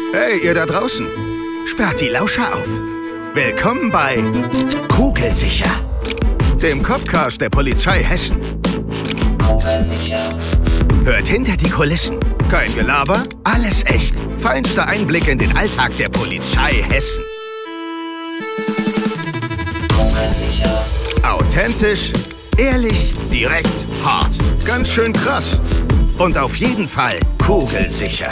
Hey, ihr da draußen. Sperrt die Lauscher auf. Willkommen bei Kugelsicher, dem Copcast der Polizei Hessen. Kugelsicher. Hört hinter die Kulissen. Kein Gelaber, alles echt. Feinster Einblick in den Alltag der Polizei Hessen. Kugelsicher. Authentisch, ehrlich, direkt, hart. Ganz schön krass. Und auf jeden Fall kugelsicher.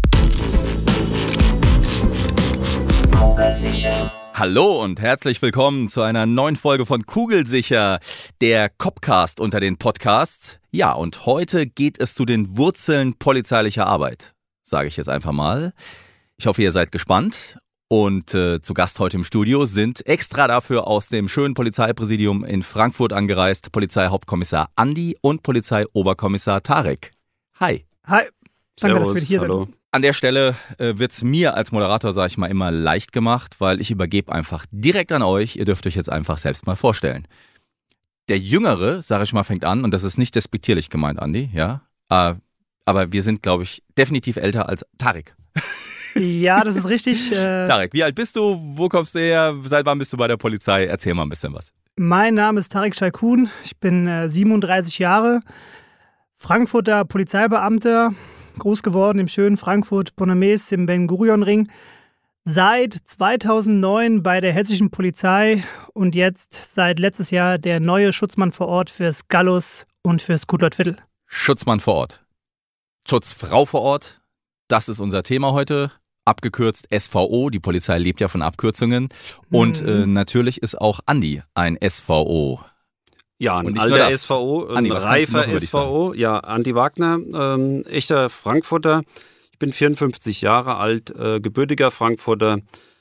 Kugelsicher. Hallo und herzlich willkommen zu einer neuen Folge von Kugelsicher, der Copcast unter den Podcasts. Ja, und heute geht es zu den Wurzeln polizeilicher Arbeit, sage ich jetzt einfach mal. Ich hoffe, ihr seid gespannt. Und zu Gast heute im Studio sind extra dafür aus dem schönen Polizeipräsidium in Frankfurt angereist Polizeihauptkommissar Andi und Polizeioberkommissar Tarek. Hi. Hi. Danke, Servus, dass wir hier hallo. sind. An der Stelle wird's mir als Moderator, sage ich mal, immer leicht gemacht, weil ich übergebe einfach direkt an euch. Ihr dürft euch jetzt einfach selbst mal vorstellen. Der Jüngere, sage ich mal, fängt an, und das ist nicht despektierlich gemeint, Andi, ja. Aber wir sind, glaube ich, definitiv älter als Tarek. Ja, das ist richtig. Tarek, wie alt bist du? Wo kommst du her? Seit wann bist du bei der Polizei? Erzähl mal ein bisschen was. Mein Name ist Tarek Shaikun. Ich bin 37 Jahre, Frankfurter Polizeibeamter, groß geworden im schönen Frankfurt-Bonnemes im Ben-Gurion-Ring. Seit 2009 bei der hessischen Polizei und jetzt seit letztes Jahr der neue Schutzmann vor Ort fürs Gallus und fürs Gut-Leutviertel. Schutzmann vor Ort. Schutzfrau vor Ort. Das ist unser Thema heute. Abgekürzt SVO. Die Polizei lebt ja von Abkürzungen. Und natürlich ist auch Andi ein SVO. Ja, Und ein nicht nur alter das. SVO, ein Andi, was kannst du noch reifer über dich SVO. Ja, Andi Wagner, echter Frankfurter. Ich bin 54 Jahre alt, gebürtiger Frankfurter.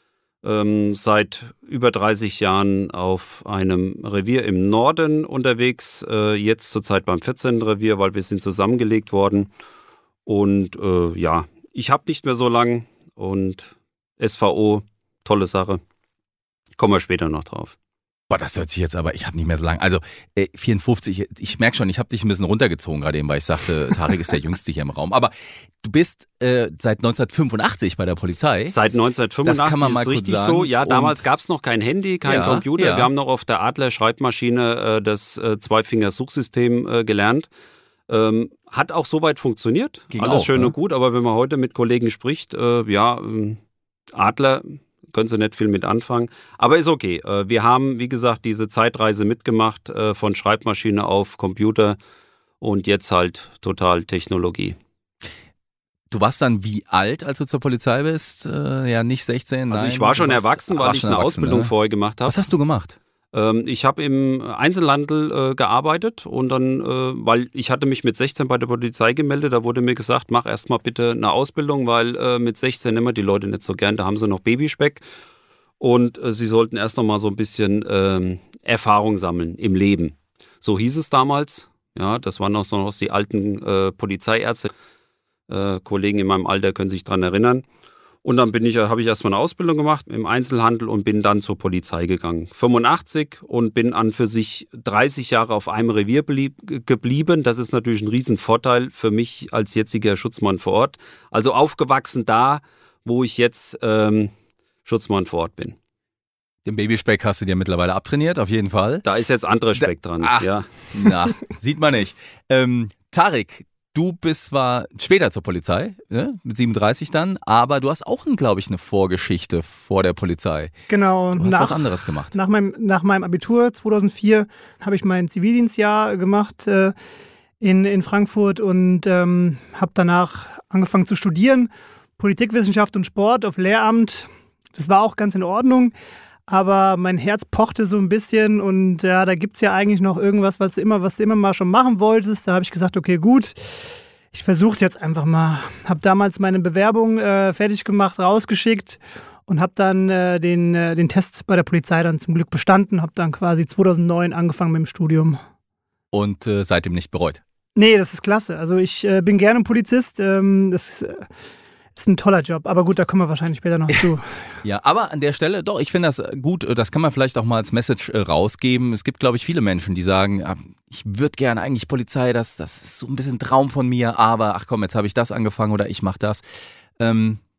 Seit über 30 Jahren auf einem Revier im Norden unterwegs. Jetzt zurzeit beim 14. Revier, weil wir sind zusammengelegt worden. Und ja, ich habe nicht mehr so lang. Und SVO, tolle Sache. Kommen wir später noch drauf. Boah, das hört sich jetzt aber, ich habe nicht mehr so lange. Also 54, ich merke schon, ich habe dich ein bisschen runtergezogen gerade eben, weil ich sagte, Tarek ist der Jüngste hier im Raum. Aber du bist seit 1985 bei der Polizei. Seit 1985 das kann man mal ist kurz richtig sagen. so. Ja, damals Und- gab es noch kein Handy, kein Ja, Computer. ja. Wir haben noch auf der Adler-Schreibmaschine das Zweifinger-Suchsystem gelernt. Hat auch soweit funktioniert. Ging Alles auch, schön ne? und gut, aber wenn man heute mit Kollegen spricht, Adler können sie nicht viel mit anfangen. Aber ist okay. Wir haben, wie gesagt, diese Zeitreise mitgemacht von Schreibmaschine auf Computer und jetzt halt total Technologie. Du warst dann wie alt, als du zur Polizei bist? Ja, nicht 16, Also nein. ich war schon du warst- erwachsen, weil warst ich schon eine erwachsen, Ausbildung ne? vorher gemacht habe. Was hast du gemacht? Ich habe im Einzelhandel gearbeitet und dann, weil ich hatte mich mit 16 bei der Polizei gemeldet, da wurde mir gesagt, mach erstmal bitte eine Ausbildung, weil mit 16 nehmen die Leute nicht so gern, da haben sie noch Babyspeck und sie sollten erst noch mal so ein bisschen Erfahrung sammeln im Leben. So hieß es damals, ja, das waren noch so die alten Polizeiärzte, Kollegen in meinem Alter können sich dran erinnern. Und dann habe ich erstmal eine Ausbildung gemacht im Einzelhandel und bin dann zur Polizei gegangen. 85 und bin an für sich 30 Jahre auf einem Revier geblieben. Das ist natürlich ein Riesenvorteil für mich als jetziger Schutzmann vor Ort. Also aufgewachsen da, wo ich jetzt Schutzmann vor Ort bin. Den Babyspeck hast du dir mittlerweile abtrainiert, auf jeden Fall. Da ist jetzt anderer Speck dran. Ach. Ja. Na, sieht man nicht. Tarek, du bist zwar später zur Polizei, ne, mit 37 dann, aber du hast auch, glaube ich, eine Vorgeschichte vor der Polizei. Genau. Du hast was anderes gemacht. Nach meinem Abitur 2004 habe ich mein Zivildienstjahr gemacht in Frankfurt und habe danach angefangen zu studieren. Politikwissenschaft und Sport auf Lehramt. Das war auch ganz in Ordnung. Aber mein Herz pochte so ein bisschen und ja, da gibt es ja eigentlich noch irgendwas, was du immer mal schon machen wolltest. Da habe ich gesagt, okay, gut, ich versuche es jetzt einfach mal. Habe damals meine Bewerbung fertig gemacht, rausgeschickt und habe dann den Test bei der Polizei dann zum Glück bestanden. Habe dann quasi 2009 angefangen mit dem Studium. Und seitdem nicht bereut. Nee, das ist klasse. Also ich bin gerne Polizist. Das ist ein toller Job. Aber gut, da kommen wir wahrscheinlich später noch zu. Ja, aber an der Stelle, doch, ich finde das gut, das kann man vielleicht auch mal als Message rausgeben. Es gibt, glaube ich, viele Menschen, die sagen, ich würde gerne eigentlich Polizei, das ist so ein bisschen Traum von mir, aber ach komm, jetzt habe ich das angefangen oder ich mache das.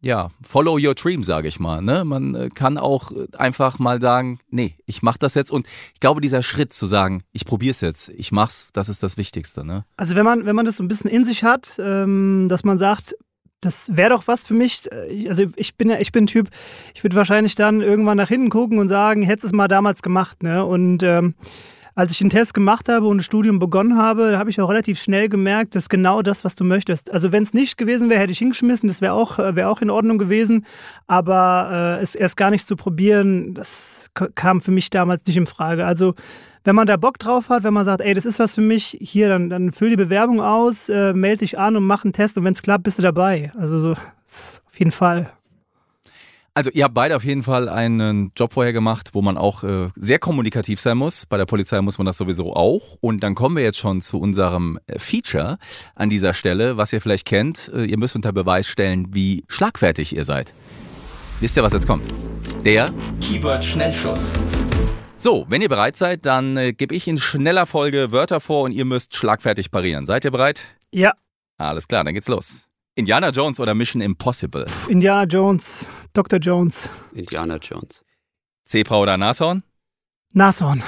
follow your dream, sage ich mal. Ne? Man kann auch einfach mal sagen, nee, ich mache das jetzt. Und ich glaube, dieser Schritt zu sagen, ich probiere es jetzt, ich mach's, das ist das Wichtigste. Ne? Also wenn man das so ein bisschen in sich hat, dass man sagt, das wäre doch was für mich. Also ich bin ein Typ, ich würde wahrscheinlich dann irgendwann nach hinten gucken und sagen, hättest es mal damals gemacht. Ne? Und als ich den Test gemacht habe und das Studium begonnen habe, da habe ich auch relativ schnell gemerkt, das ist genau das, was du möchtest. Also wenn es nicht gewesen wäre, hätte ich hingeschmissen, das wäre auch in Ordnung gewesen. Aber es erst gar nicht zu probieren, das kam für mich damals nicht in Frage. Also wenn man da Bock drauf hat, wenn man sagt, ey, das ist was für mich, hier, dann füll die Bewerbung aus, melde dich an und mach einen Test und wenn es klappt, bist du dabei. Also so, auf jeden Fall. Also ihr habt beide auf jeden Fall einen Job vorher gemacht, wo man auch sehr kommunikativ sein muss. Bei der Polizei muss man das sowieso auch. Und dann kommen wir jetzt schon zu unserem Feature an dieser Stelle, was ihr vielleicht kennt. Ihr müsst unter Beweis stellen, wie schlagfertig ihr seid. Wisst ihr, was jetzt kommt? Der Keyword-Schnellschuss. So, wenn ihr bereit seid, dann gebe ich in schneller Folge Wörter vor und ihr müsst schlagfertig parieren. Seid ihr bereit? Ja. Alles klar, dann geht's los. Indiana Jones oder Mission Impossible? Indiana Jones, Dr. Jones. Indiana Jones. Zebra oder Nashorn? Nashorn.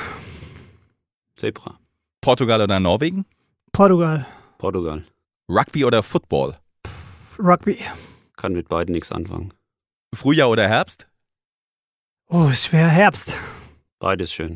Zebra. Portugal oder Norwegen? Portugal. Portugal. Rugby oder Football? Rugby. Kann mit beiden nichts anfangen. Frühjahr oder Herbst? Oh, schwer. Herbst. Beides schön.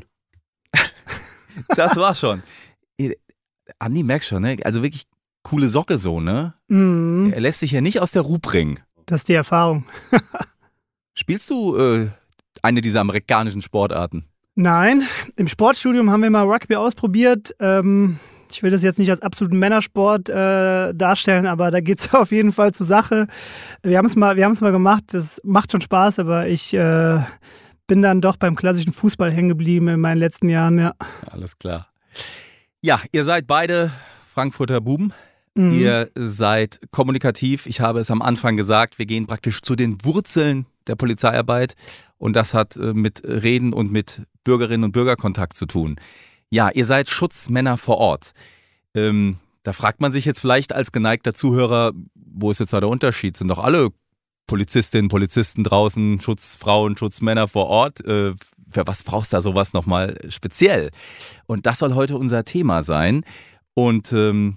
Das war's schon. Andi, merkst schon, ne? Also wirklich coole Socke so, ne? Mhm. Er lässt sich ja nicht aus der Ruhe bringen. Das ist die Erfahrung. Spielst du eine dieser amerikanischen Sportarten? Nein, im Sportstudium haben wir mal Rugby ausprobiert. Ich will das jetzt nicht als absoluten Männersport darstellen, aber da geht es auf jeden Fall zur Sache. Wir haben es mal gemacht, das macht schon Spaß, aber ich bin dann doch beim klassischen Fußball hängen geblieben in meinen letzten Jahren, ja. Alles klar. Ja, ihr seid beide Frankfurter Buben. Ihr seid kommunikativ. Ich habe es am Anfang gesagt, wir gehen praktisch zu den Wurzeln der Polizeiarbeit und das hat mit Reden und mit Bürgerinnen und Bürgerkontakt zu tun. Ja, ihr seid Schutzmänner vor Ort. Da fragt man sich jetzt vielleicht als geneigter Zuhörer, wo ist jetzt da der Unterschied? Sind doch alle Polizistinnen, Polizisten draußen, Schutzfrauen, Schutzmänner vor Ort? Für was brauchst du da sowas nochmal speziell? Und das soll heute unser Thema sein. Und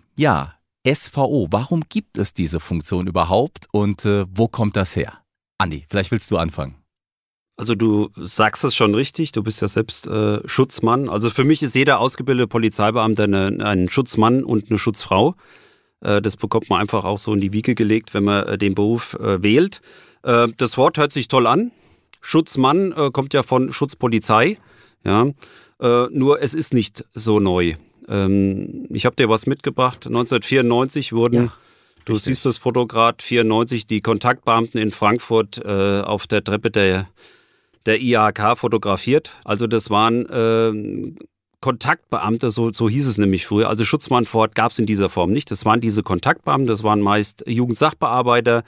SVO, warum gibt es diese Funktion überhaupt und wo kommt das her? Andi, vielleicht willst du anfangen. Also du sagst es schon richtig, du bist ja selbst Schutzmann. Also für mich ist jeder ausgebildete Polizeibeamte ein Schutzmann und eine Schutzfrau. Das bekommt man einfach auch so in die Wiege gelegt, wenn man den Beruf wählt. Das Wort hört sich toll an. Schutzmann kommt ja von Schutzpolizei. Ja? Nur es ist nicht so neu. Ich habe dir was mitgebracht. 1994 wurden, du siehst das Foto gerade, 94 die Kontaktbeamten in Frankfurt auf der Treppe der IHK fotografiert. Also das waren Kontaktbeamte, so hieß es nämlich früher. Also Schutzmann vor Ort gab es in dieser Form nicht. Das waren diese Kontaktbeamten, das waren meist Jugendsachbearbeiter,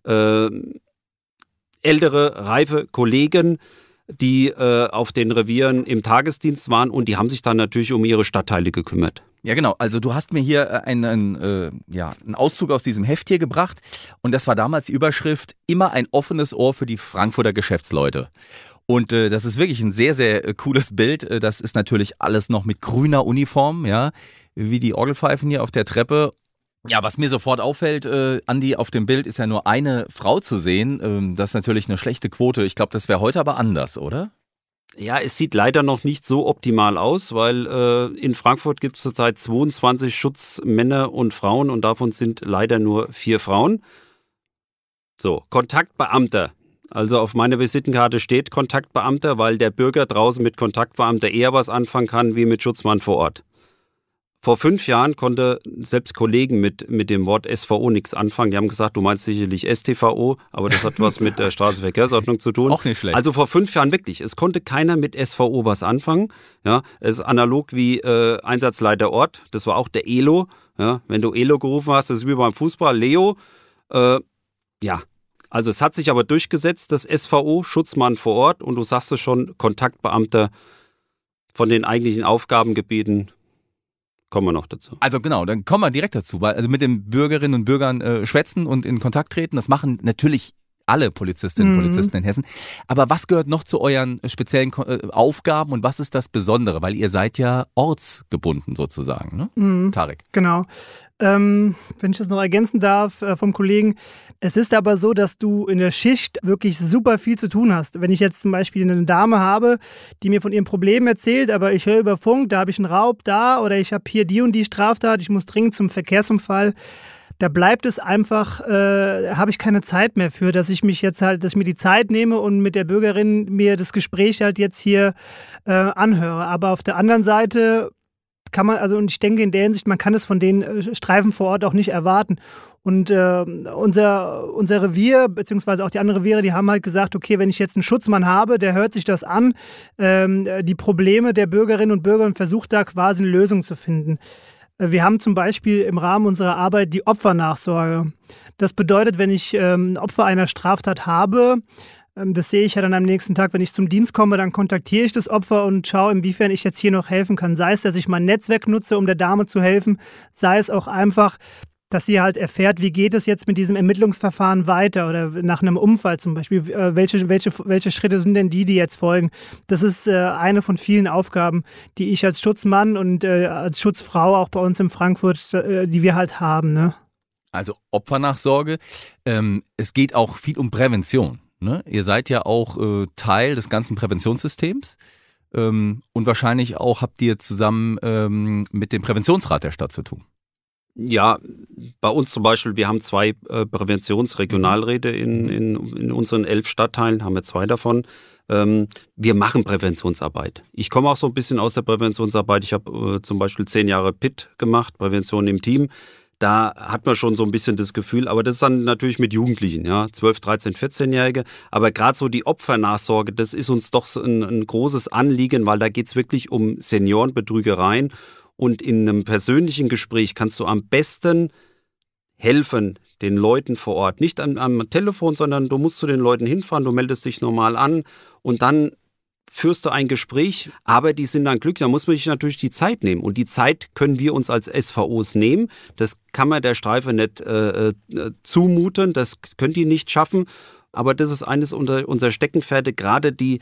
ältere, reife Kollegen, die auf den Revieren im Tagesdienst waren und die haben sich dann natürlich um ihre Stadtteile gekümmert. Ja, genau. Also du hast mir hier einen Auszug aus diesem Heft hier gebracht und das war damals die Überschrift: Immer ein offenes Ohr für die Frankfurter Geschäftsleute. Und das ist wirklich ein sehr, sehr cooles Bild. Das ist natürlich alles noch mit grüner Uniform, ja, wie die Orgelpfeifen hier auf der Treppe. Ja, was mir sofort auffällt, Andi, auf dem Bild ist ja nur eine Frau zu sehen. Das ist natürlich eine schlechte Quote. Ich glaube, das wäre heute aber anders, oder? Ja, es sieht leider noch nicht so optimal aus, weil in Frankfurt gibt es zurzeit 22 Schutzmänner und Frauen und davon sind leider nur 4 Frauen. So, Kontaktbeamter. Also auf meiner Visitenkarte steht Kontaktbeamter, weil der Bürger draußen mit Kontaktbeamter eher was anfangen kann wie mit Schutzmann vor Ort. Vor 5 Jahren konnte selbst Kollegen mit dem Wort SVO nichts anfangen. Die haben gesagt, du meinst sicherlich StVO, aber das hat was mit der Straßenverkehrsordnung zu tun. Ist auch nicht schlecht. Also vor 5 Jahren wirklich. Es konnte keiner mit SVO was anfangen. Ja, es ist analog wie Einsatzleiter Ort. Das war auch der ELO. Ja, wenn du ELO gerufen hast, das ist wie beim Fußball. Leo. Also es hat sich aber durchgesetzt, das SVO, Schutzmann vor Ort. Und du sagst es schon, Kontaktbeamter von den eigentlichen Aufgabengebieten. Kommen wir noch dazu. Also genau, dann kommen wir direkt dazu, weil also mit den Bürgerinnen und Bürgern schwätzen und in Kontakt treten, das machen natürlich alle Polizistinnen und Polizisten in Hessen. Aber was gehört noch zu euren speziellen Aufgaben und was ist das Besondere? Weil ihr seid ja ortsgebunden sozusagen, ne? Tarek. Genau. Wenn ich das noch ergänzen darf vom Kollegen, es ist aber so, dass du in der Schicht wirklich super viel zu tun hast. Wenn ich jetzt zum Beispiel eine Dame habe, die mir von ihren Problemen erzählt, aber ich höre über Funk, da habe ich einen Raub da oder ich habe hier die und die Straftat, ich muss dringend zum Verkehrsunfall. Da bleibt es einfach, habe ich keine Zeit mehr für, dass ich mir die Zeit nehme und mit der Bürgerin mir das Gespräch halt jetzt hier anhöre. Aber auf der anderen Seite kann man, und ich denke in der Hinsicht, man kann es von den Streifen vor Ort auch nicht erwarten. Und unser Revier, beziehungsweise auch die anderen Reviere, die haben halt gesagt, okay, wenn ich jetzt einen Schutzmann habe, der hört sich das an, die Probleme der Bürgerinnen und Bürger und versucht da quasi eine Lösung zu finden. Wir haben zum Beispiel im Rahmen unserer Arbeit die Opfernachsorge. Das bedeutet, wenn ich ein Opfer einer Straftat habe, das sehe ich ja dann am nächsten Tag, wenn ich zum Dienst komme, dann kontaktiere ich das Opfer und schaue, inwiefern ich jetzt hier noch helfen kann. Sei es, dass ich mein Netzwerk nutze, um der Dame zu helfen, sei es auch einfach, dass sie halt erfährt, wie geht es jetzt mit diesem Ermittlungsverfahren weiter oder nach einem Unfall zum Beispiel, welche Schritte sind denn die jetzt folgen. Das ist eine von vielen Aufgaben, die ich als Schutzmann und als Schutzfrau auch bei uns in Frankfurt, die wir halt haben. Ne? Also Opfernachsorge. Es geht auch viel um Prävention. Ne? Ihr seid ja auch Teil des ganzen Präventionssystems und wahrscheinlich auch habt ihr zusammen mit dem Präventionsrat der Stadt zu tun. Ja, bei uns zum Beispiel, wir haben 2 Präventionsregionalräte in unseren 11 Stadtteilen, haben wir 2 davon. Wir machen Präventionsarbeit. Ich komme auch so ein bisschen aus der Präventionsarbeit. Ich habe zum Beispiel 10 Jahre PIT gemacht, Prävention im Team. Da hat man schon so ein bisschen das Gefühl, aber das ist dann natürlich mit Jugendlichen, ja, 12, 13, 14-Jährige. Aber gerade so die Opfernachsorge, das ist uns doch so ein großes Anliegen, weil da geht es wirklich um Seniorenbetrügereien. Und in einem persönlichen Gespräch kannst du am besten helfen den Leuten vor Ort. Nicht am Telefon, sondern du musst zu den Leuten hinfahren, du meldest dich normal an und dann führst du ein Gespräch, aber die sind dann glücklich, da muss man sich natürlich die Zeit nehmen. Und die Zeit können wir uns als SVOs nehmen. Das kann man der Streife nicht zumuten, das können die nicht schaffen. Aber das ist eines unserer Steckenpferde, gerade die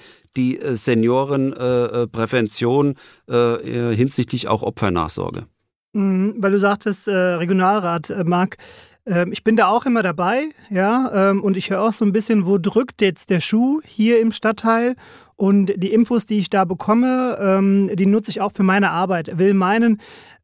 Seniorenprävention hinsichtlich auch Opfernachsorge. Weil du sagtest, Regionalrat, Marc, ich bin da auch immer dabei, ja, und ich höre auch so ein bisschen, wo drückt jetzt der Schuh hier im Stadtteil. Und die Infos, die ich da bekomme, die nutze ich auch für meine Arbeit. Will meinen,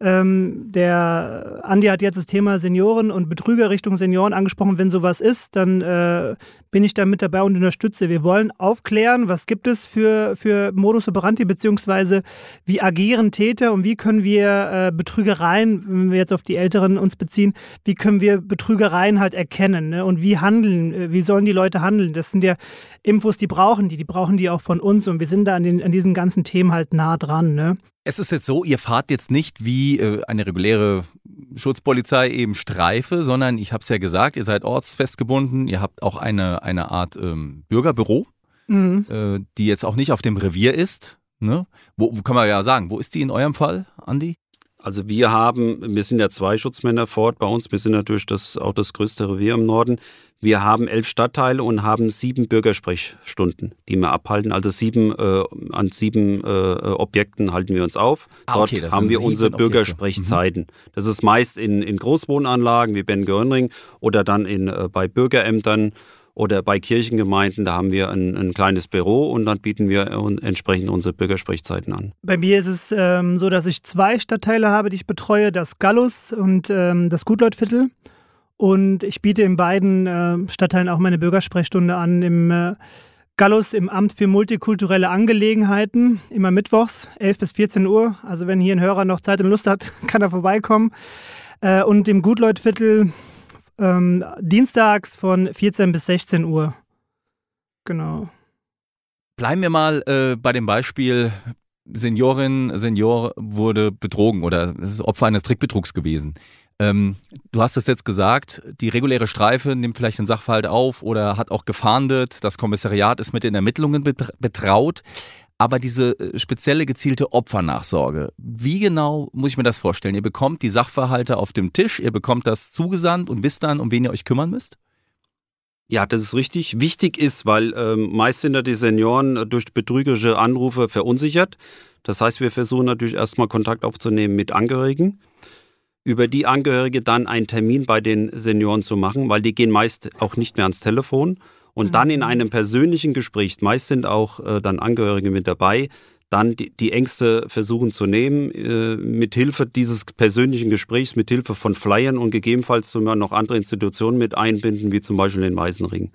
der Andi hat jetzt das Thema Senioren und Betrüger Richtung Senioren angesprochen. Wenn sowas ist, dann bin ich da mit dabei und unterstütze. Wir wollen aufklären, was gibt es für Modus operandi, beziehungsweise wie agieren Täter und wie können wir Betrügereien, wenn wir jetzt auf die Älteren uns beziehen, wie können wir Betrügereien halt erkennen, ne? Und wie sollen die Leute handeln? Das sind ja Infos, die brauchen die auch von uns und wir sind da an diesen ganzen Themen halt nah dran, ne? Es ist jetzt so, ihr fahrt jetzt nicht wie eine reguläre Schutzpolizei eben Streife, sondern ich habe es ja gesagt, ihr seid ortsfestgebunden, ihr habt auch eine Art Bürgerbüro, die jetzt auch nicht auf dem Revier ist. Ne? Wo kann man ja sagen, wo ist die in eurem Fall, Andi? Also wir sind ja 2 Schutzmänner vor Ort bei uns, wir sind natürlich auch das größte Revier im Norden. Wir haben 11 Stadtteile und haben 7 Bürgersprechstunden, die wir abhalten. Also 7 Objekten halten wir uns auf. Dort haben wir unsere Bürgersprechzeiten. Das ist meist in Großwohnanlagen wie Ben-Görnring oder dann bei Bürgerämtern oder bei Kirchengemeinden. Da haben wir ein kleines Büro und dann bieten wir entsprechend unsere Bürgersprechzeiten an. Bei mir ist es so, dass ich 2 Stadtteile habe, die ich betreue, das Gallus und das Gutleutviertel. Und ich biete in beiden Stadtteilen auch meine Bürgersprechstunde an. Im Gallus im Amt für multikulturelle Angelegenheiten, immer mittwochs, 11 bis 14 Uhr. Also wenn hier ein Hörer noch Zeit und Lust hat, kann er vorbeikommen. Und im Gutleutviertel dienstags von 14 bis 16 Uhr. Genau. Bleiben wir mal bei dem Beispiel, Senior wurde betrogen oder ist Opfer eines Trickbetrugs gewesen. Du hast es jetzt gesagt, die reguläre Streife nimmt vielleicht den Sachverhalt auf oder hat auch gefahndet, das Kommissariat ist mit den Ermittlungen betraut, aber diese spezielle gezielte Opfernachsorge, wie genau muss ich mir das vorstellen? Ihr bekommt die Sachverhalte auf dem Tisch, ihr bekommt das zugesandt und wisst dann, um wen ihr euch kümmern müsst? Ja, das ist richtig. Wichtig ist, weil meist sind ja die Senioren durch betrügerische Anrufe verunsichert. Das heißt, wir versuchen natürlich erstmal Kontakt aufzunehmen mit Angehörigen. Über die Angehörige dann einen Termin bei den Senioren zu machen, weil die gehen meist auch nicht mehr ans Telefon. Und dann in einem persönlichen Gespräch, meist sind auch dann Angehörige mit dabei, dann die Ängste versuchen zu nehmen, mit Hilfe dieses persönlichen Gesprächs, mit Hilfe von Flyern und gegebenenfalls noch andere Institutionen mit einbinden, wie zum Beispiel den Waisenring.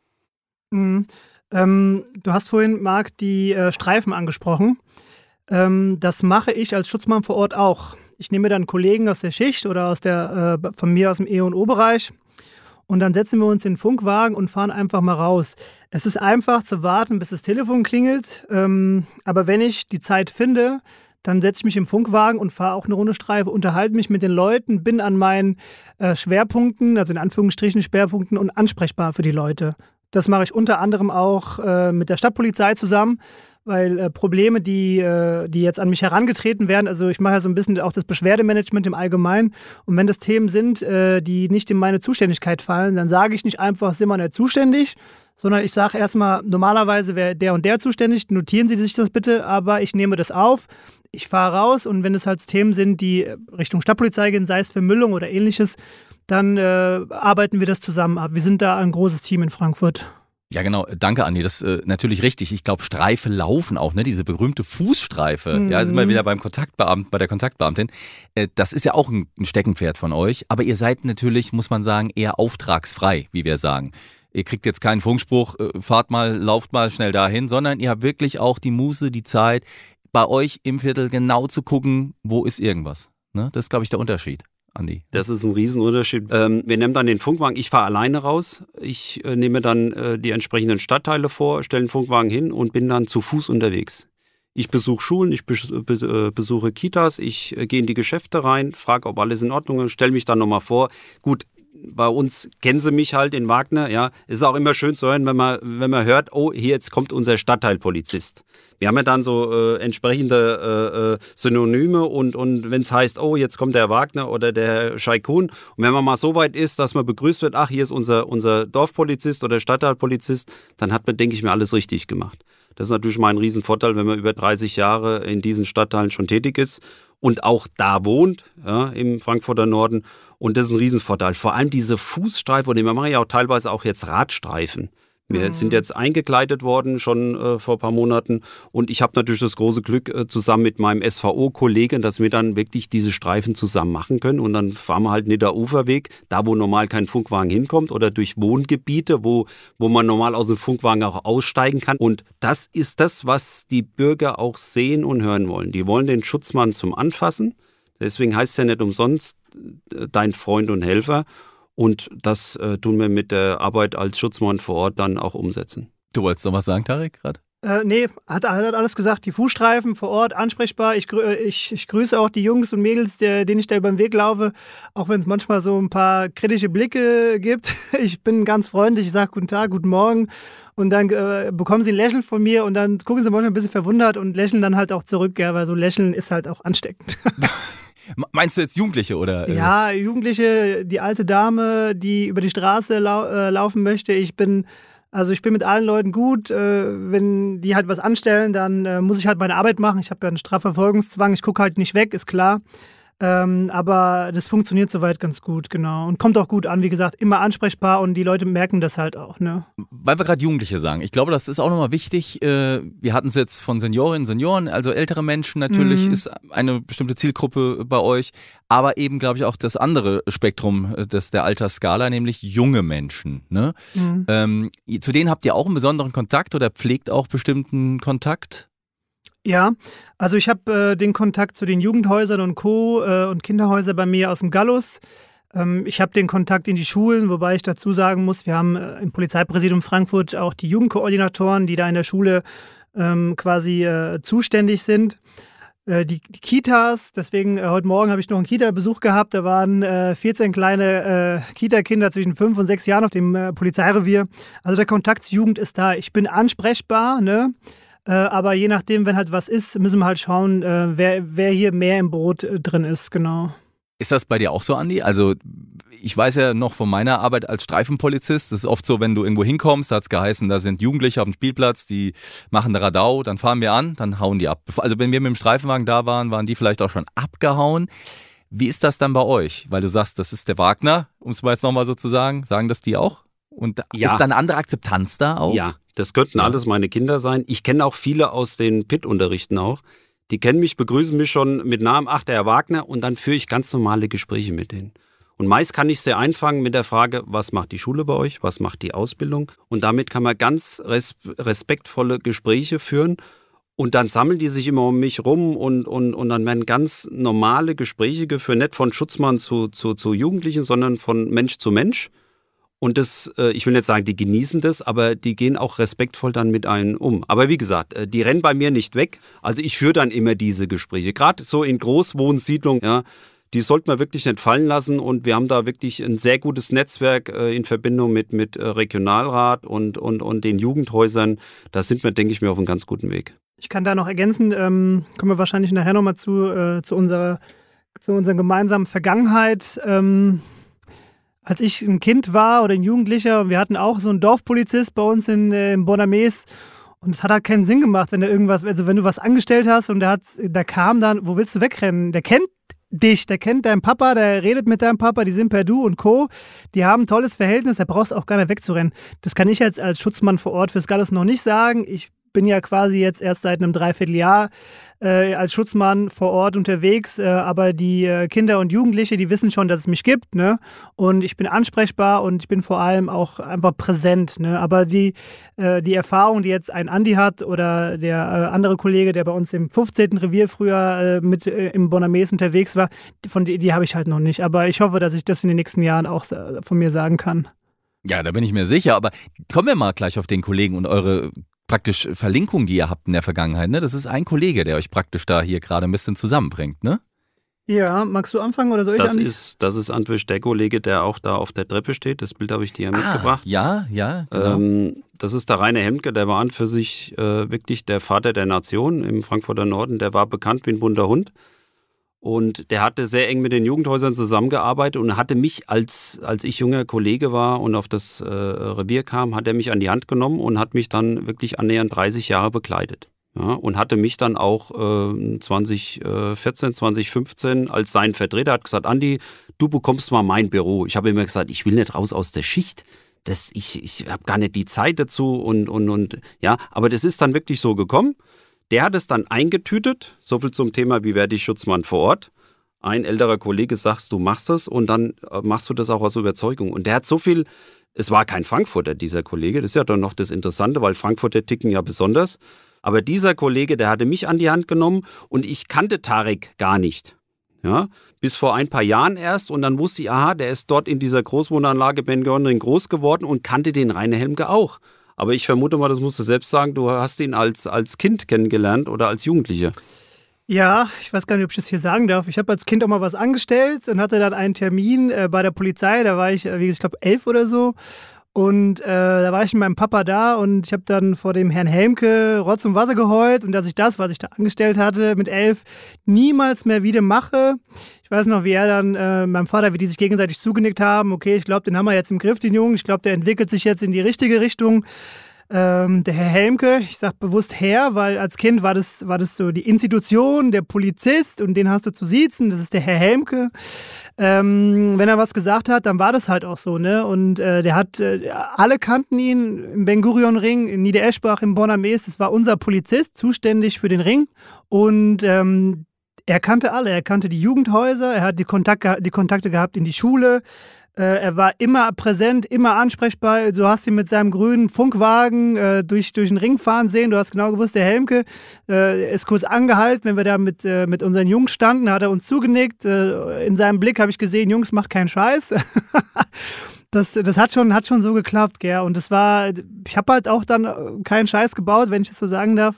Mhm. Du hast vorhin, Marc, die Streifen angesprochen. Das mache ich als Schutzmann vor Ort auch. Ich nehme dann Kollegen aus der Schicht oder von mir aus dem E- und O-Bereich und dann setzen wir uns in den Funkwagen und fahren einfach mal raus. Es ist einfach zu warten, bis das Telefon klingelt, aber wenn ich die Zeit finde, dann setze ich mich im Funkwagen und fahre auch eine Runde Streife, unterhalte mich mit den Leuten, bin an meinen Schwerpunkten, also in Anführungsstrichen Schwerpunkten und ansprechbar für die Leute. Das mache ich unter anderem auch mit der Stadtpolizei zusammen, weil Probleme, die jetzt an mich herangetreten werden, also ich mache ja so ein bisschen auch das Beschwerdemanagement im Allgemeinen und wenn das Themen sind, die nicht in meine Zuständigkeit fallen, dann sage ich nicht einfach, sind wir nicht zuständig, sondern ich sage erstmal, normalerweise wäre der und der zuständig, notieren Sie sich das bitte, aber ich nehme das auf, ich fahre raus und wenn es halt Themen sind, die Richtung Stadtpolizei gehen, sei es Vermüllung oder ähnliches, dann arbeiten wir das zusammen ab. Wir sind da ein großes Team in Frankfurt. Ja, genau. Danke, Andi. Das ist natürlich richtig. Ich glaube, Streife laufen auch, ne? Diese berühmte Fußstreife. Mhm. Ja, sind wir wieder bei der Kontaktbeamtin. Das ist ja auch ein Steckenpferd von euch. Aber ihr seid natürlich, muss man sagen, eher auftragsfrei, wie wir sagen. Ihr kriegt jetzt keinen Funkspruch, lauft mal schnell dahin, sondern ihr habt wirklich auch die Muße, die Zeit, bei euch im Viertel genau zu gucken, wo ist irgendwas. Ne? Das ist, glaube ich, der Unterschied. Andi. Das ist ein Riesenunterschied. Wir nehmen dann den Funkwagen, ich fahre alleine raus, ich nehme dann die entsprechenden Stadtteile vor, stelle den Funkwagen hin und bin dann zu Fuß unterwegs. Ich besuche Schulen, ich besuche Kitas, ich gehe in die Geschäfte rein, frage, ob alles in Ordnung ist, stelle mich dann nochmal vor. Gut, bei uns kennen sie mich halt in Wagner, ja. Es ist auch immer schön zu hören, wenn man hört, oh, hier jetzt kommt unser Stadtteilpolizist. Wir haben ja dann so entsprechende Synonyme und wenn es heißt, oh, jetzt kommt der Wagner oder der Scheikun. Und wenn man mal so weit ist, dass man begrüßt wird, ach, hier ist unser Dorfpolizist oder Stadtteilpolizist, dann hat man, denke ich mir, alles richtig gemacht. Das ist natürlich mal ein Riesenvorteil, wenn man über 30 Jahre in diesen Stadtteilen schon tätig ist und auch da wohnt, ja, im Frankfurter Norden. Und das ist ein Riesenvorteil. Vor allem diese Fußstreifen, und wir machen ja auch teilweise auch jetzt Radstreifen. Wir sind jetzt eingekleidet worden, schon vor ein paar Monaten. Und ich habe natürlich das große Glück, zusammen mit meinem SVO-Kollegen, dass wir dann wirklich diese Streifen zusammen machen können. Und dann fahren wir halt nicht der Uferweg, da wo normal kein Funkwagen hinkommt, oder durch Wohngebiete, wo man normal aus dem Funkwagen auch aussteigen kann. Und das ist das, was die Bürger auch sehen und hören wollen. Die wollen den Schutzmann zum Anfassen. Deswegen heißt es ja nicht umsonst dein Freund und Helfer. Und das tun wir mit der Arbeit als Schutzmann vor Ort dann auch umsetzen. Du wolltest noch was sagen, Tarek, gerade? Nee, hat alles gesagt. Die Fußstreifen vor Ort ansprechbar. Ich grüße auch die Jungs und Mädels, denen ich da über den Weg laufe, auch wenn es manchmal so ein paar kritische Blicke gibt. Ich bin ganz freundlich, ich sage guten Tag, guten Morgen und dann bekommen sie ein Lächeln von mir und dann gucken sie manchmal ein bisschen verwundert und lächeln dann halt auch zurück, ja, weil so Lächeln ist halt auch ansteckend. Meinst du jetzt Jugendliche oder? Ja, Jugendliche, die alte Dame, die über die Straße laufen möchte. Ich bin mit allen Leuten gut. Wenn die halt was anstellen, dann muss ich halt meine Arbeit machen. Ich habe ja einen Strafverfolgungszwang. Ich gucke halt nicht weg, ist klar. Aber das funktioniert soweit ganz gut, genau. Und kommt auch gut an, wie gesagt, immer ansprechbar und die Leute merken das halt auch, ne? Weil wir gerade Jugendliche sagen, ich glaube, das ist auch nochmal wichtig. Wir hatten es jetzt von Seniorinnen, Senioren, also ältere Menschen natürlich ist eine bestimmte Zielgruppe bei euch, aber eben, glaube ich, auch das andere Spektrum der Altersskala, nämlich junge Menschen, ne? Zu denen habt ihr auch einen besonderen Kontakt oder pflegt auch bestimmten Kontakt? Ja, also ich habe den Kontakt zu den Jugendhäusern und Co. Und Kinderhäuser bei mir aus dem Gallus. Ich habe den Kontakt in die Schulen, wobei ich dazu sagen muss, wir haben im Polizeipräsidium Frankfurt auch die Jugendkoordinatoren, die da in der Schule quasi zuständig sind. Die Kitas, deswegen heute Morgen habe ich noch einen Kita-Besuch gehabt, da waren 14 kleine Kita-Kinder zwischen 5 und 6 Jahren auf dem Polizeirevier. Also der Kontakt zur Jugend ist da. Ich bin ansprechbar, ne? Aber je nachdem, wenn halt was ist, müssen wir halt schauen, wer hier mehr im Boot drin ist, genau. Ist das bei dir auch so, Andi? Also ich weiß ja noch von meiner Arbeit als Streifenpolizist, das ist oft so, wenn du irgendwo hinkommst, da hat es geheißen, da sind Jugendliche auf dem Spielplatz, die machen Radau, dann fahren wir an, dann hauen die ab. Also wenn wir mit dem Streifenwagen da waren, waren die vielleicht auch schon abgehauen. Wie ist das dann bei euch? Weil du sagst, das ist der Wagner, um es mal jetzt nochmal so zu sagen. Sagen das die auch? Und Ja. ist da eine andere Akzeptanz da auch? Ja, das könnten alles meine Kinder sein. Ich kenne auch viele aus den PIT-Unterrichten auch. Die kennen mich, begrüßen mich schon mit Namen, ach, der Herr Wagner, und dann führe ich ganz normale Gespräche mit denen. Und meist kann ich sehr einfangen mit der Frage, was macht die Schule bei euch, was macht die Ausbildung? Und damit kann man ganz respektvolle Gespräche führen. Und dann sammeln die sich immer um mich rum und dann werden ganz normale Gespräche geführt, nicht von Schutzmann zu Jugendlichen, sondern von Mensch zu Mensch. Und das, ich will nicht sagen, die genießen das, aber die gehen auch respektvoll dann mit einem um. Aber wie gesagt, die rennen bei mir nicht weg. Also ich führe dann immer diese Gespräche. Gerade so in Großwohnsiedlungen, ja, die sollte man wirklich nicht fallen lassen. Und wir haben da wirklich ein sehr gutes Netzwerk in Verbindung mit Regionalrat und den Jugendhäusern. Da sind wir, denke ich mir, auf einem ganz guten Weg. Ich kann da noch ergänzen, kommen wir wahrscheinlich nachher nochmal zu unserer gemeinsamen Vergangenheit. Als ich ein Kind war oder ein Jugendlicher, und wir hatten auch so einen Dorfpolizist bei uns in Bonamés, und es hat halt keinen Sinn gemacht, wenn du was angestellt hast und der kam dann, wo willst du wegrennen? Der kennt dich, der kennt deinen Papa, der redet mit deinem Papa, die sind per Du und Co. Die haben ein tolles Verhältnis, da brauchst du auch gar nicht wegzurennen. Das kann ich jetzt als Schutzmann vor Ort fürs Gallus noch nicht sagen. Ich bin ja quasi jetzt erst seit einem Dreivierteljahr als Schutzmann vor Ort unterwegs, aber die Kinder und Jugendliche, die wissen schon, dass es mich gibt, ne? Und ich bin ansprechbar und ich bin vor allem auch einfach präsent, ne? Aber die Erfahrung, die jetzt ein Andi hat oder der andere Kollege, der bei uns im 15. Revier früher mit im Bonamés unterwegs war, die habe ich halt noch nicht. Aber ich hoffe, dass ich das in den nächsten Jahren auch von mir sagen kann. Ja, da bin ich mir sicher. Aber kommen wir mal gleich auf den Kollegen und eure praktisch Verlinkung, die ihr habt in der Vergangenheit, ne? Das ist ein Kollege, der euch praktisch da hier gerade ein bisschen zusammenbringt, ne? Ja, magst du anfangen oder soll ich anfangen? Das ist Antwisch, der Kollege, der auch da auf der Treppe steht. Das Bild habe ich dir mitgebracht. Ja, genau. Das ist der Rainer Hemke, der war an für sich wirklich der Vater der Nation im Frankfurter Norden. Der war bekannt wie ein bunter Hund. Und der hatte sehr eng mit den Jugendhäusern zusammengearbeitet und hatte mich, als ich junger Kollege war und auf das Revier kam, hat er mich an die Hand genommen und hat mich dann wirklich annähernd 30 Jahre begleitet. Ja, und hatte mich dann auch 2014, 2015 als sein Vertreter, hat gesagt, Andi, du bekommst mal mein Büro. Ich habe immer gesagt, ich will nicht raus aus der Schicht. Ich habe gar nicht die Zeit dazu und ja, aber das ist dann wirklich so gekommen. Der hat es dann eingetütet, so viel zum Thema, wie werde ich Schutzmann vor Ort. Ein älterer Kollege sagt, du machst das und dann machst du das auch aus Überzeugung. Und der hat so viel, es war kein Frankfurter, dieser Kollege, das ist ja dann noch das Interessante, weil Frankfurter ticken ja besonders. Aber dieser Kollege, der hatte mich an die Hand genommen und ich kannte Tarek gar nicht. Ja, bis vor ein paar Jahren erst und dann wusste ich, aha, der ist dort in dieser Großwohnanlage Ben Görnring groß geworden und kannte den Rainer Hemke auch. Aber ich vermute mal, das musst du selbst sagen, du hast ihn als Kind kennengelernt oder als Jugendlicher. Ja, ich weiß gar nicht, ob ich das hier sagen darf. Ich habe als Kind auch mal was angestellt und hatte dann einen Termin bei der Polizei. Da war ich, ich glaube, 11 oder so. Und da war ich mit meinem Papa da und ich habe dann vor dem Herrn Helmke Rotz und Wasser geheult und dass ich das, was ich da angestellt hatte mit 11, niemals mehr wieder mache. Ich weiß noch, wie er dann, meinem Vater, wie die sich gegenseitig zugenickt haben. Okay, ich glaube, den haben wir jetzt im Griff, den Jungen. Ich glaube, der entwickelt sich jetzt in die richtige Richtung. Der Herr Helmke, ich sage bewusst Herr, weil als Kind war das so die Institution, der Polizist und den hast du zu siezen, das ist der Herr Helmke. Wenn er was gesagt hat, dann war das halt auch so, ne? Und der hat, alle kannten ihn im Ben-Gurion-Ring, in Niedereschbach, im Bonamés, das war unser Polizist, zuständig für den Ring. Und er kannte alle, er kannte die Jugendhäuser, er hat die Kontakte gehabt in die Schule. Er war immer präsent, immer ansprechbar. Du hast ihn mit seinem grünen Funkwagen durch den Ring fahren sehen. Du hast genau gewusst, der Helmke ist kurz angehalten. Wenn wir da mit unseren Jungs standen, hat er uns zugenickt. In seinem Blick habe ich gesehen, Jungs, macht keinen Scheiß. Das hat schon so geklappt, gell. Und ich habe halt auch dann keinen Scheiß gebaut, wenn ich das so sagen darf.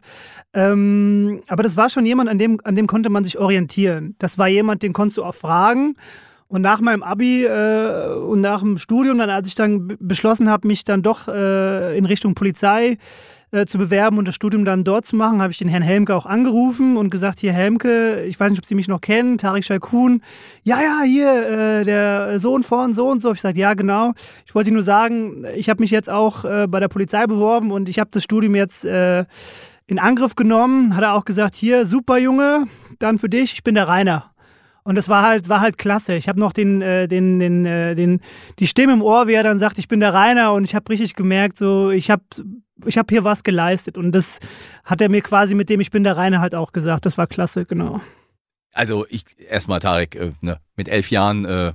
Aber das war schon jemand, an dem konnte man sich orientieren. Das war jemand, den konntest du auch fragen. Und nach meinem Abi und nach dem Studium, dann, als ich dann beschlossen habe, mich dann doch in Richtung Polizei zu bewerben und das Studium dann dort zu machen, habe ich den Herrn Helmke auch angerufen und gesagt, hier Helmke, ich weiß nicht, ob Sie mich noch kennen, Tarek Shaikun, ja, hier, der Sohn von so und so. Ich sage, ja, genau. Ich wollte nur sagen, ich habe mich jetzt auch bei der Polizei beworben und ich habe das Studium jetzt in Angriff genommen. Hat er auch gesagt, hier, super Junge, dann für dich, ich bin der Rainer. Und das war halt klasse. Ich habe noch die Stimme im Ohr, wie er dann sagt, ich bin der Rainer, und ich habe richtig gemerkt, so ich habe hier was geleistet, und das hat er mir quasi mit dem ich bin der Rainer halt auch gesagt. Das war klasse, genau. Also erstmal Tarek, mit 11 Jahren,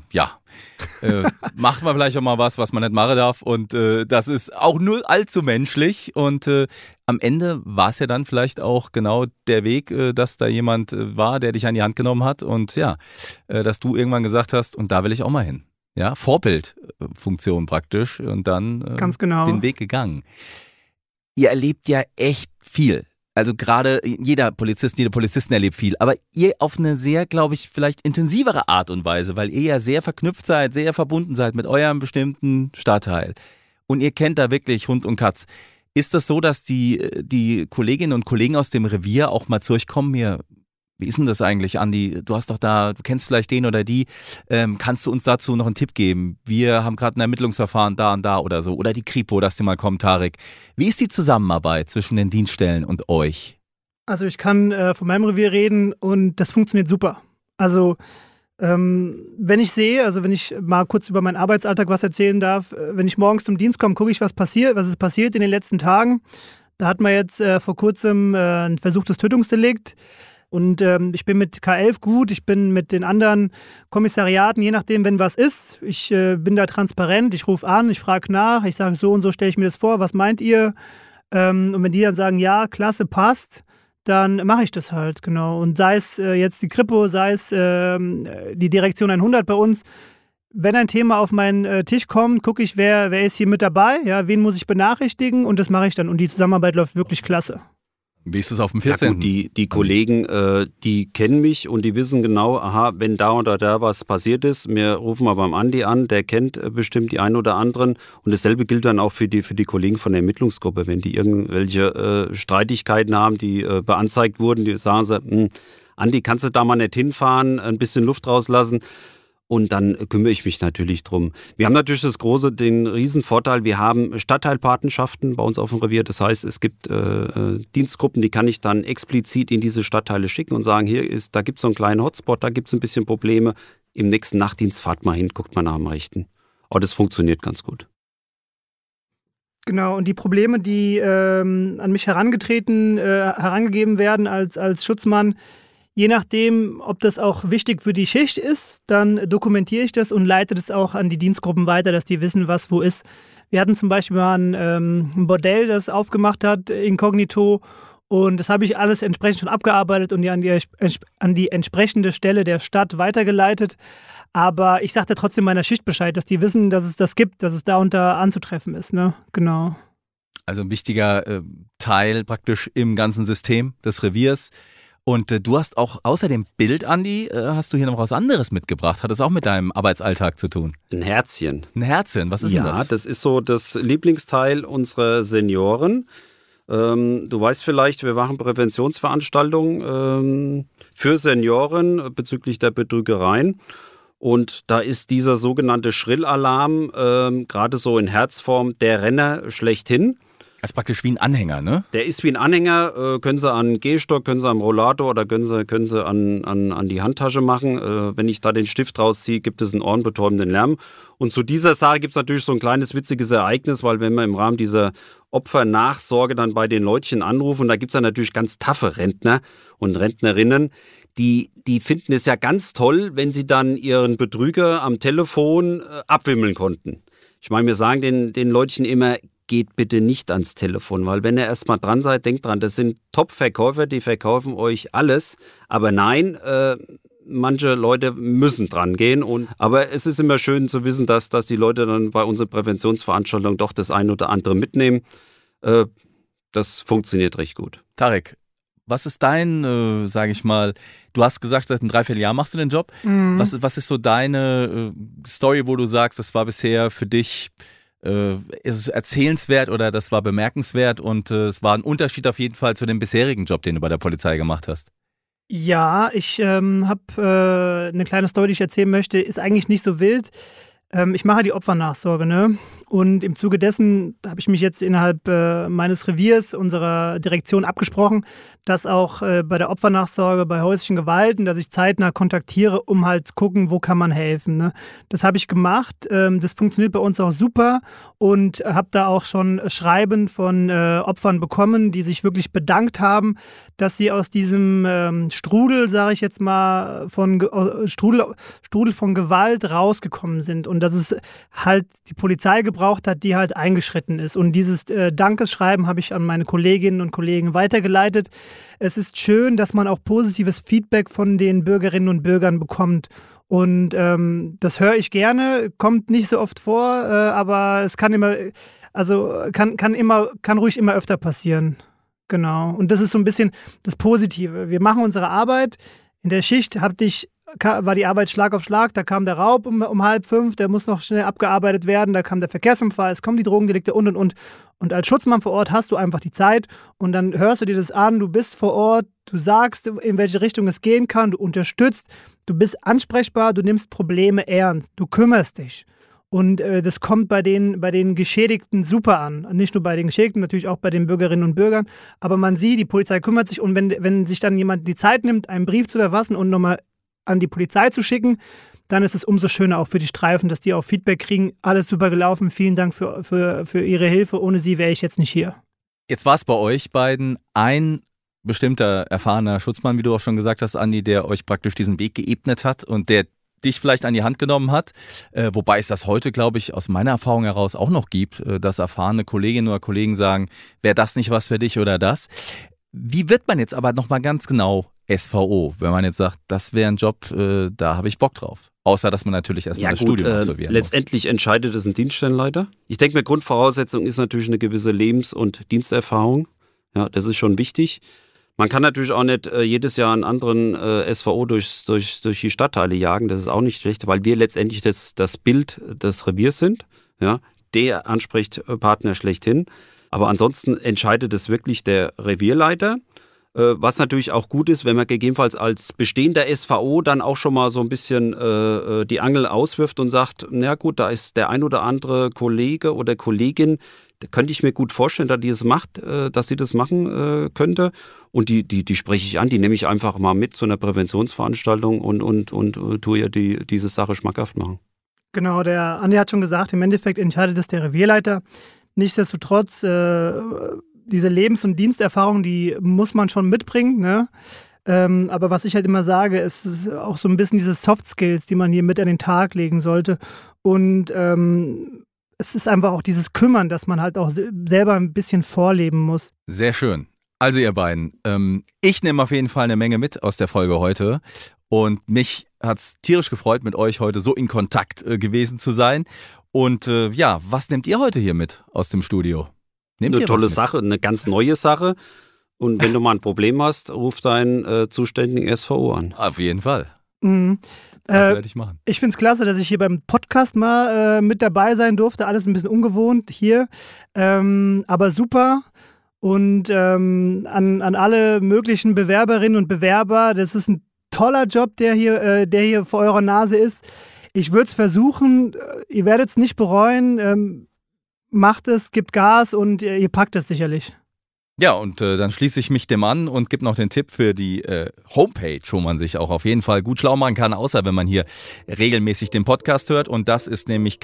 macht man vielleicht auch mal was man nicht machen darf, und das ist auch nur allzu menschlich, und am Ende war es ja dann vielleicht auch genau der Weg, dass da jemand war, der dich an die Hand genommen hat, und ja, dass du irgendwann gesagt hast, und da will ich auch mal hin. Ja, Vorbildfunktion praktisch, und dann ganz genau den Weg gegangen. Ihr erlebt ja echt viel. Also gerade jede Polizistin erlebt viel, aber ihr auf eine sehr, glaube ich, vielleicht intensivere Art und Weise, weil ihr ja sehr verknüpft seid, sehr verbunden seid mit eurem bestimmten Stadtteil. Und ihr kennt da wirklich Hund und Katz. Ist das so, dass die Kolleginnen und Kollegen aus dem Revier auch mal zu euch kommen? Wie ist denn das eigentlich, Andi? Du kennst vielleicht den oder die. Kannst du uns dazu noch einen Tipp geben? Wir haben gerade ein Ermittlungsverfahren da und da oder so. Oder die Kripo, dass die mal kommen, Tarek. Wie ist die Zusammenarbeit zwischen den Dienststellen und euch? Also ich kann von meinem Revier reden, und das funktioniert super. Also wenn ich mal kurz über meinen Arbeitsalltag was erzählen darf, wenn ich morgens zum Dienst komme, gucke ich, was ist passiert in den letzten Tagen. Da hatten wir jetzt vor kurzem ein versuchtes Tötungsdelikt. Und ich bin mit K11 gut, ich bin mit den anderen Kommissariaten, je nachdem, wenn was ist. Ich bin da transparent, ich rufe an, ich frage nach, ich sage, so und so stelle ich mir das vor, was meint ihr? Und wenn die dann sagen, ja, klasse, passt, dann mache ich das halt, genau. Und sei es jetzt die Kripo, sei es die Direktion 100 bei uns, wenn ein Thema auf meinen Tisch kommt, gucke ich, wer ist hier mit dabei, ja, wen muss ich benachrichtigen, und das mache ich dann. Und die Zusammenarbeit läuft wirklich klasse. Wie ist es auf dem 14.? Ja gut, die Kollegen, die kennen mich und die wissen genau, aha, wenn da oder da was passiert ist, wir rufen mal beim Andi an, der kennt bestimmt die einen oder anderen, und dasselbe gilt dann auch für die Kollegen von der Ermittlungsgruppe, wenn die irgendwelche Streitigkeiten haben, die beanzeigt wurden, die sagen sie, Andi, kannst du da mal nicht hinfahren, ein bisschen Luft rauslassen? Und dann kümmere ich mich natürlich drum. Wir haben natürlich den riesen Vorteil, wir haben Stadtteilpatenschaften bei uns auf dem Revier. Das heißt, es gibt Dienstgruppen, die kann ich dann explizit in diese Stadtteile schicken und sagen, da gibt es so einen kleinen Hotspot, da gibt es ein bisschen Probleme. Im nächsten Nachtdienst fahrt mal hin, guckt mal nach dem Rechten. Aber das funktioniert ganz gut. Genau, und die Probleme, die an mich herangegeben werden als Schutzmann, je nachdem, ob das auch wichtig für die Schicht ist, dann dokumentiere ich das und leite das auch an die Dienstgruppen weiter, dass die wissen, was wo ist. Wir hatten zum Beispiel mal ein Bordell, das aufgemacht hat, inkognito, und das habe ich alles entsprechend schon abgearbeitet und an die entsprechende Stelle der Stadt weitergeleitet. Aber ich sagte trotzdem meiner Schicht Bescheid, dass die wissen, dass es das gibt, dass es da und da anzutreffen ist, ne? Genau. Also ein wichtiger Teil praktisch im ganzen System des Reviers. Und du hast auch außer dem Bild, Andi, hast du hier noch was anderes mitgebracht? Hat das auch mit deinem Arbeitsalltag zu tun? Ein Herzchen. Ein Herzchen, was ist denn das? Ja, das ist so das Lieblingsteil unserer Senioren. Du weißt vielleicht, wir machen Präventionsveranstaltungen für Senioren bezüglich der Betrügereien. Und da ist dieser sogenannte Schrillalarm gerade so in Herzform der Renner schlechthin. Das ist praktisch wie ein Anhänger, ne? Der ist wie ein Anhänger, können Sie an einen Gehstock, können Sie am Rollator oder können Sie an die Handtasche machen. Wenn ich da den Stift rausziehe, gibt es einen ohrenbetäubenden Lärm. Und zu dieser Sache gibt es natürlich so ein kleines witziges Ereignis, weil wenn wir im Rahmen dieser Opfernachsorge dann bei den Leutchen anrufen, da gibt es ja natürlich ganz taffe Rentner und Rentnerinnen, die finden es ja ganz toll, wenn sie dann ihren Betrüger am Telefon abwimmeln konnten. Ich meine, wir sagen den Leutchen immer, geht bitte nicht ans Telefon, weil wenn ihr erstmal dran seid, denkt dran, das sind Top-Verkäufer, die verkaufen euch alles. Aber nein, manche Leute müssen dran gehen. Aber es ist immer schön zu wissen, dass die Leute dann bei unseren Präventionsveranstaltungen doch das eine oder andere mitnehmen. Das funktioniert recht gut. Tarek, Was ist dein, sage ich mal, du hast gesagt, seit einem 3/4 Jahr machst du den Job. Was ist so deine Story, wo du sagst, das war bisher für dich ist es erzählenswert oder das war bemerkenswert und es war ein Unterschied auf jeden Fall zu dem bisherigen Job, den du bei der Polizei gemacht hast? Ja, ich habe eine kleine Story, die ich erzählen möchte, ist eigentlich nicht so wild. Ich mache die Opfernachsorge, ne? Und im Zuge dessen habe ich mich jetzt innerhalb meines Reviers, unserer Direktion abgesprochen, dass auch bei der Opfernachsorge, bei häuslichen Gewalten, dass ich zeitnah kontaktiere, um halt zu gucken, wo kann man helfen, ne? Das habe ich gemacht. Das funktioniert bei uns auch super und habe da auch schon Schreiben von Opfern bekommen, die sich wirklich bedankt haben, dass sie aus diesem Strudel, sage ich jetzt mal, Strudel von Gewalt rausgekommen sind und dass es halt die Polizei gebraucht hat, die halt eingeschritten ist. Und dieses Dankeschreiben habe ich an meine Kolleginnen und Kollegen weitergeleitet. Es ist schön, dass man auch positives Feedback von den Bürgerinnen und Bürgern bekommt. Und das höre ich gerne, kommt nicht so oft vor, aber es kann immer, kann ruhig immer öfter passieren. Genau. Und das ist so ein bisschen das Positive. Wir machen unsere Arbeit. In der Schicht war die Arbeit Schlag auf Schlag, da kam der Raub um 4:30, der muss noch schnell abgearbeitet werden, da kam der Verkehrsunfall, es kommen die Drogendelikte und. Und als Schutzmann vor Ort hast du einfach die Zeit und dann hörst du dir das an, du bist vor Ort, du sagst, in welche Richtung es gehen kann, du unterstützt, du bist ansprechbar, du nimmst Probleme ernst, du kümmerst dich. Und das kommt bei den Geschädigten super an. Nicht nur bei den Geschädigten, natürlich auch bei den Bürgerinnen und Bürgern. Aber man sieht, die Polizei kümmert sich und wenn sich dann jemand die Zeit nimmt, einen Brief zu verfassen und nochmal an die Polizei zu schicken, dann ist es umso schöner auch für die Streifen, dass die auch Feedback kriegen. Alles super gelaufen, vielen Dank für Ihre Hilfe. Ohne Sie wäre ich jetzt nicht hier. Jetzt war es bei euch beiden ein bestimmter erfahrener Schutzmann, wie du auch schon gesagt hast, Andi, der euch praktisch diesen Weg geebnet hat und der dich vielleicht an die Hand genommen hat, wobei es das heute, glaube ich, aus meiner Erfahrung heraus auch noch gibt, dass erfahrene Kolleginnen oder Kollegen sagen, wäre das nicht was für dich oder das. Wie wird man jetzt aber nochmal ganz genau SVO, wenn man jetzt sagt, das wäre ein Job, da habe ich Bock drauf? Außer, dass man natürlich erstmal das Studium absolvieren muss. Letztendlich entscheidet es ein Dienststellenleiter. Ich denke mir, Grundvoraussetzung ist natürlich eine gewisse Lebens- und Diensterfahrung. Ja, das ist schon wichtig. Man kann natürlich auch nicht jedes Jahr einen anderen SVO durch die Stadtteile jagen. Das ist auch nicht schlecht, weil wir letztendlich das Bild des Reviers sind. Ja, der Ansprechpartner schlechthin. Aber ansonsten entscheidet es wirklich der Revierleiter. Was natürlich auch gut ist, wenn man gegebenenfalls als bestehender SVO dann auch schon mal so ein bisschen die Angel auswirft und sagt, na gut, da ist der ein oder andere Kollege oder Kollegin, da könnte ich mir gut vorstellen, dass sie das machen könnte. Und die spreche ich an, die nehme ich einfach mal mit zu einer Präventionsveranstaltung und tue ihr diese Sache schmackhaft machen. Genau, der Andi hat schon gesagt, im Endeffekt entscheidet es der Revierleiter. Nichtsdestotrotz, diese Lebens- und Diensterfahrung, die muss man schon mitbringen, ne? Aber was ich halt immer sage, es ist auch so ein bisschen diese Soft Skills, die man hier mit an den Tag legen sollte. Und es ist einfach auch dieses Kümmern, dass man halt auch selber ein bisschen vorleben muss. Sehr schön. Also ihr beiden, ich nehme auf jeden Fall eine Menge mit aus der Folge heute. Und mich hat es tierisch gefreut, mit euch heute so in Kontakt gewesen zu sein. Und was nehmt ihr heute hier mit aus dem Studio? Eine tolle Sache, eine ganz neue Sache. Und wenn du mal ein Problem hast, ruf deinen zuständigen SVO an. Auf jeden Fall. Mhm. Das werde ich machen. Ich finde es klasse, dass ich hier beim Podcast mal mit dabei sein durfte. Alles ein bisschen ungewohnt hier, aber super. Und an alle möglichen Bewerberinnen und Bewerber, das ist ein toller Job, der hier vor eurer Nase ist. Ich würde es versuchen, ihr werdet es nicht bereuen. Macht es, gebt Gas und ihr packt es sicherlich. Ja, und dann schließe ich mich dem an und gebe noch den Tipp für die Homepage, wo man sich auch auf jeden Fall gut schlau machen kann, außer wenn man hier regelmäßig den Podcast hört. Und das ist nämlich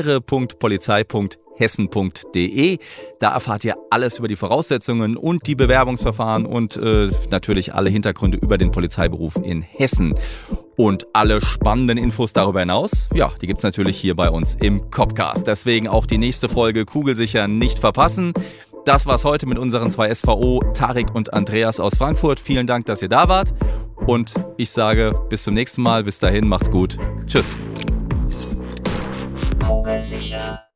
karriere.polizei.hessen.de. Da erfahrt ihr alles über die Voraussetzungen und die Bewerbungsverfahren und natürlich alle Hintergründe über den Polizeiberuf in Hessen. Und alle spannenden Infos darüber hinaus, ja, die gibt's natürlich hier bei uns im Copcast. Deswegen auch die nächste Folge kugelsicher nicht verpassen. Das war's heute mit unseren 2 SVO, Tarek und Andreas aus Frankfurt. Vielen Dank, dass ihr da wart. Und ich sage bis zum nächsten Mal. Bis dahin, macht's gut. Tschüss. Kugelsicher.